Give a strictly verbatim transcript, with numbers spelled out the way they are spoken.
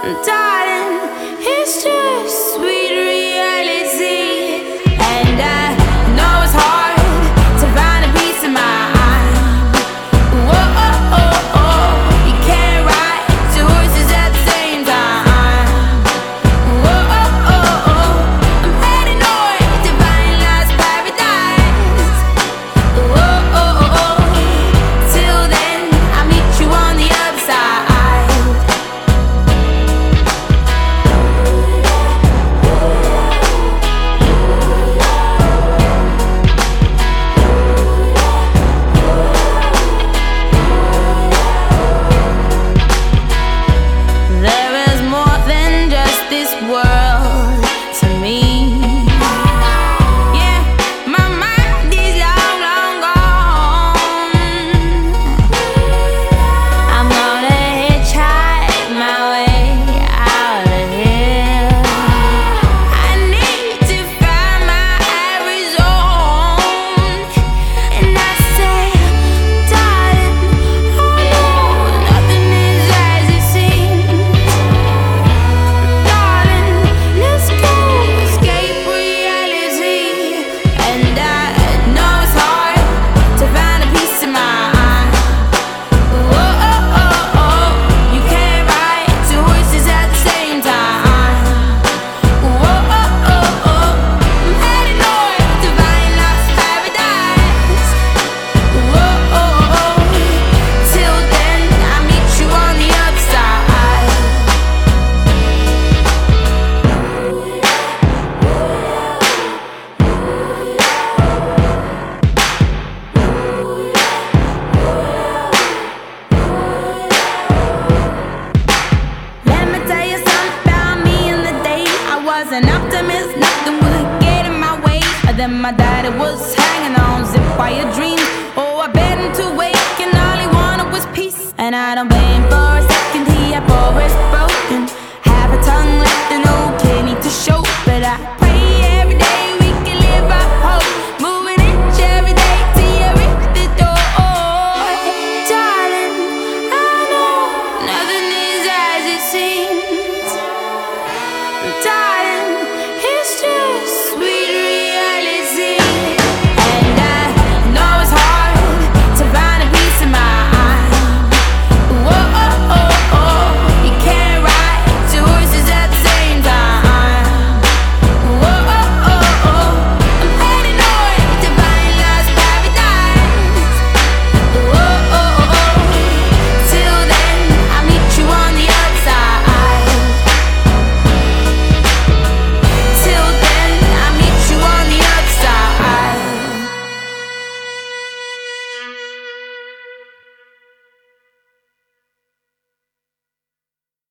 darling, it's just sweet reality. And I know it's hard to find a peace of mind. Whoa, oh, oh, oh. You can't ride two horses at the same time. Whoa, oh, oh, oh. I'm heading north to find lost paradise. Whoa, oh, oh, oh. Till then, I'll meet you on the other side. There is more than just this world to me. Yeah, my mind is long, long gone. I'm gonna hitchhike my way out of here. I need to find my Arizona. And I say, darling, I know nothing is as it seems. Darling, let's go escape reality. And I know it's hard to find a peace of mind. Whoa, oh, oh, oh. You can't ride two horses at the same time. Whoa, oh, oh, oh. I'm heading north to find lost paradise. Whoa, oh, oh. Till then, I'll meet you on the other side. Let me tell you something about me in the day. I was an optimist, nothing would get in my way. Then my daddy was hanging on zip wire dreams. Oh, I bet him to wake, and all he wanted was peace. And I don't blame him for a second, he had for his